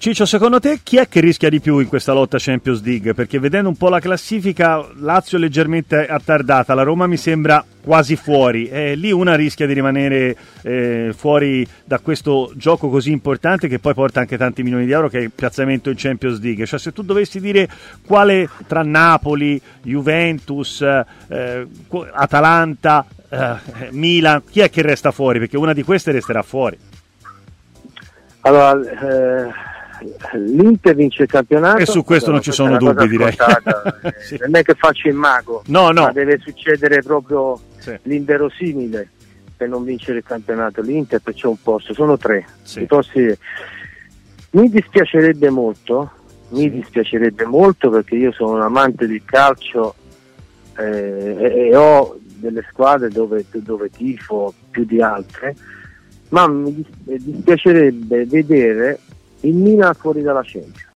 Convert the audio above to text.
Ciccio, secondo te chi è che rischia di più in questa lotta Champions League? Perché vedendo un po' la classifica, Lazio è leggermente attardata, la Roma mi sembra quasi fuori, lì una rischia di rimanere fuori da questo gioco così importante che poi porta anche tanti milioni di euro, che è il piazzamento in Champions League. Cioè, se tu dovessi dire quale tra Napoli, Juventus, Atalanta, Milan, chi è che resta fuori? Perché una di queste resterà fuori. Allora, l'Inter vince il campionato e su questo non ci sono dubbi, direi. Sì. Non è che faccio il mago, no. Ma deve succedere proprio l'inverosimile per non vincere il campionato. L'Inter perciò un posto, sono 3 sì. Mi dispiacerebbe molto perché io sono un amante del calcio e ho delle squadre dove tifo più di altre, ma mi dispiacerebbe vedere il Milan fuori dalla Champions.